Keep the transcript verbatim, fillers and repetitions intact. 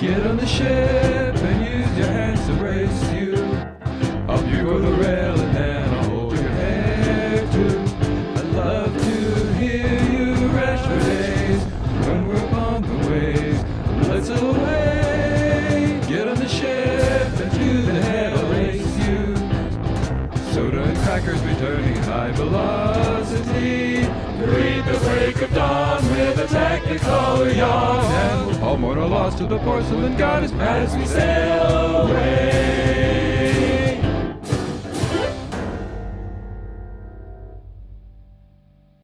Get on the ship and use your hands to brace you. Up you go the rail and then I'll hold your hand too. I'd love to hear you rash for days when we're upon the waves. Let's away. Get on the ship and to the head I'll race you. Soda and crackers returning high velocity. Greet the break of dawn with a technicolor yawn. And we'll all mourn our loss to the porcelain goddess as we sail away.